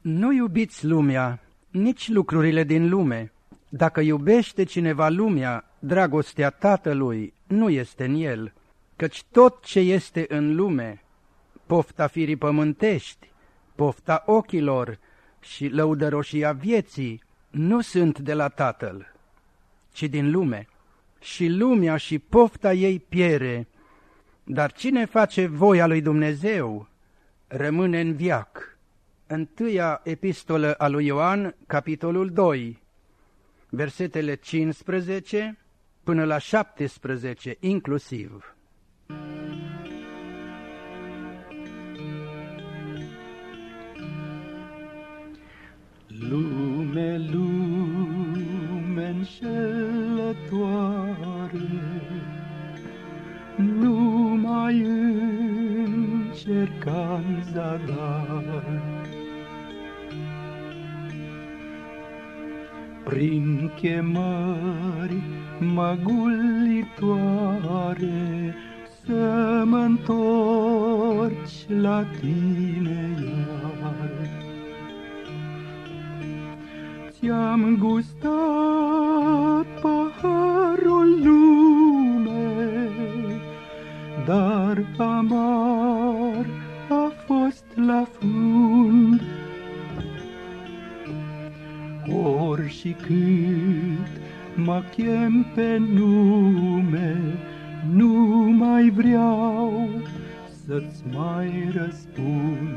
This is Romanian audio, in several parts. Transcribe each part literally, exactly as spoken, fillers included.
Nu iubiți lumea, nici lucrurile din lume. Dacă iubește cineva lumea, dragostea Tatălui nu este în el, căci tot ce este în lume, pofta firii pământești, pofta ochilor și lăudăroșia vieții, nu sunt de la Tatăl, ci din lume. Și lumea și pofta ei piere, dar cine face voia lui Dumnezeu rămâne în veac. Întâia epistolă a lui Ioan, capitolul doi, versetele cincisprezece până la șaptesprezece inclusiv. Lume, lume înșelătoare, nu mai încerca în zadar. Prin chemări măgulitoare să mă întorci la tine iar. Ți-am gustat paharul lume, dar amar a fost la fund. Ori și cât mă chem pe nume, nu mai vreau să-ți mai răspund.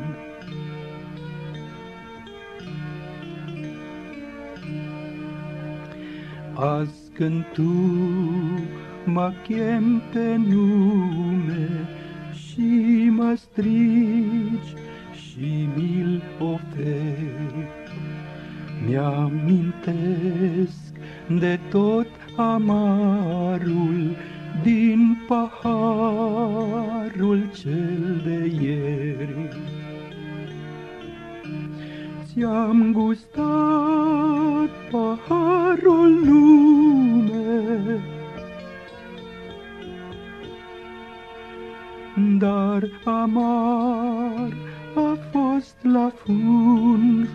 Azi când tu mă chem pe nume și mă strigi și mi-l oferi, mi-amintesc de tot amarul din paharul cel de ieri. Ți-am gustat paharul lume, dar amar a fost la fund.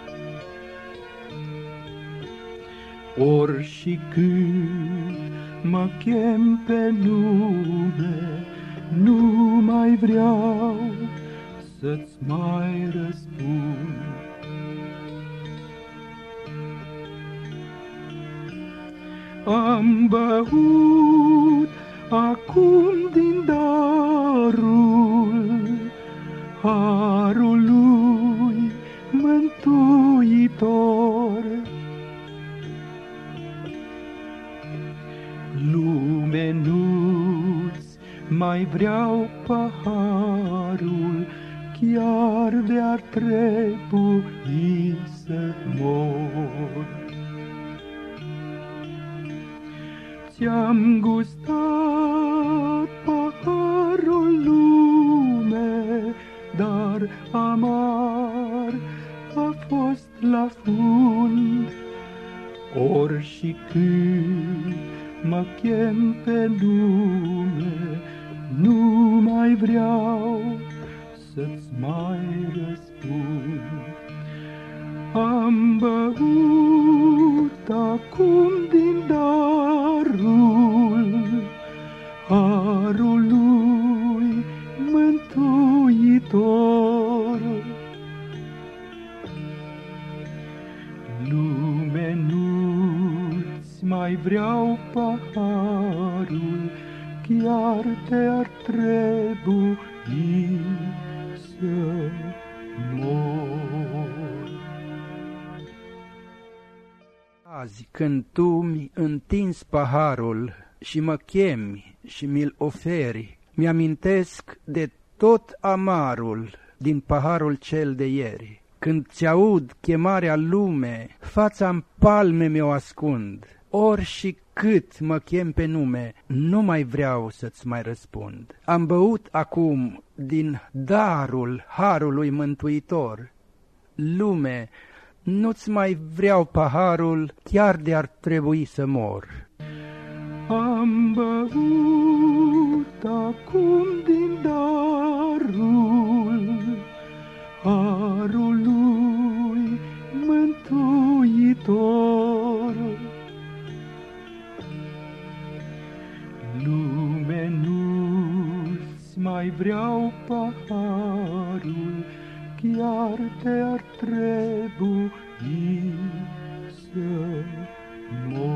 Ori și când mă chem pe nume, nu mai vreau să-ți mai răspund. Am băut acum din darul harul lui Mântuitor. Lume, nu-ți mai vreau paharul, chiar de-ar trebui să mor. Ți-am gustat paharul lume, dar amar a fost la fund. Ori și când mă chem pe nume, nu mai vreau să-ți mai răspund. Am băut acum din darul harul lui Mântuitor. Lume, nu-ți mai vreau paharul, chiar te-ar trebui să mor. Azi, când tu mi întinzi paharul și mă chemi și mi-l oferi, mi-amintesc de tot amarul din paharul cel de ieri. Când ți-aud chemarea lume, fața-n palme mi-o ascund. Ori și cât mă chem pe nume, nu mai vreau să-ți mai răspund. Am băut acum din darul harului Mântuitor. Lume, nu-ți mai vreau paharul, chiar de-ar trebui să mor. Am băut acum din darul harul lui lume nu-ți mai vreau paharul, chiar te-ar trebui să mor.